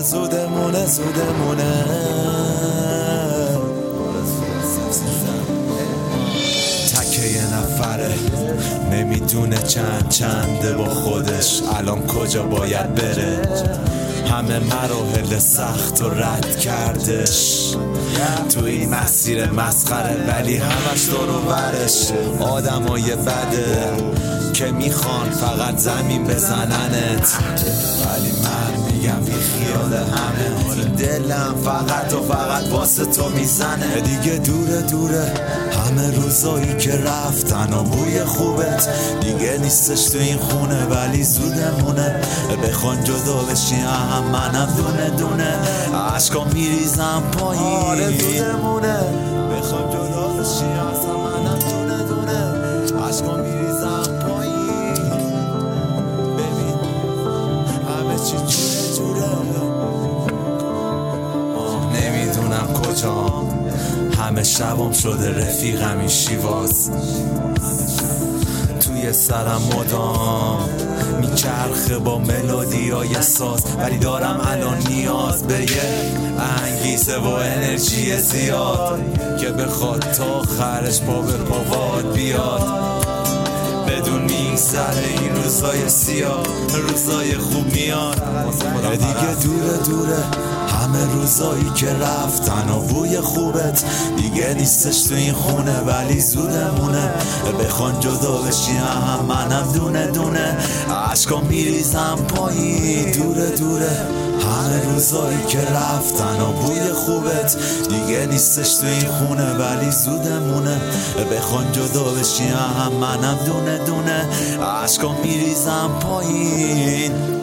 زودمونه تکه یه نفره نمیدونه چنده با خودش الان کجا باید بره، همه مراحل سخت و رد کردش تو این مسیر مسخره، ولی همش دور و برش آدمای بده که میخوان فقط زمین بزننت، ولی من میگم بی خیال همه، این دلم فقط و فقط واسه تو میزنه. دیگه دوره همه روزایی که رفتن و بوی خوبت دیگه نیستش تو این خونه، ولی زودمونه بخوان جدا بشی هم منم دونه عشقا میریزم پایین. آره زودمونه بخوان جدا بشی هم منم دونه عشقا میریزم پایین. ببین همه چی جوره نمیدونم کجام، همه شبم شده رفیقم این شیواز، توی سرم مدام میچرخه با ملودیای ساز، ولی دارم الان نیاز به یه انگیزه و انرژی زیاد که بخواد تا آخرش پا به پا باد بیاد، بدون میگذره این روزای سیاه روزای خوب میاد. دیگه دوره همه روزایی که رفتن و بوی خوبت دیگه نیستش تو این خونه، ولی زودمونه بخوان جدا بشی هم منم دونه عشقا میریزم پایین. دوره همه روزایی که رفتن و بوی خوبت دیگه نیستش تو این خونه، ولی زودمونه بخوان جدا بشی هم منم دونه عشقا میریزم پایین.